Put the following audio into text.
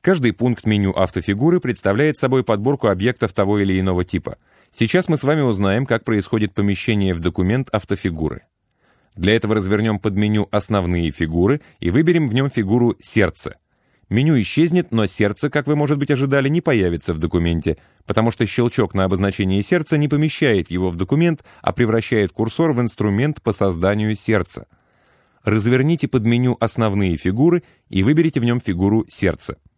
Каждый пункт меню автофигуры представляет собой подборку объектов того или иного типа. Сейчас мы с вами узнаем, как происходит помещение в документ автофигуры. Для этого развернем подменю «Основные фигуры» и выберем в нем фигуру «Сердце». Меню исчезнет, но сердце, как вы, может быть, ожидали, не появится в документе, потому что щелчок на обозначение сердца не помещает его в документ, а превращает курсор в инструмент по созданию сердца. Разверните подменю «Основные фигуры» и выберите в нем фигуру «Сердце».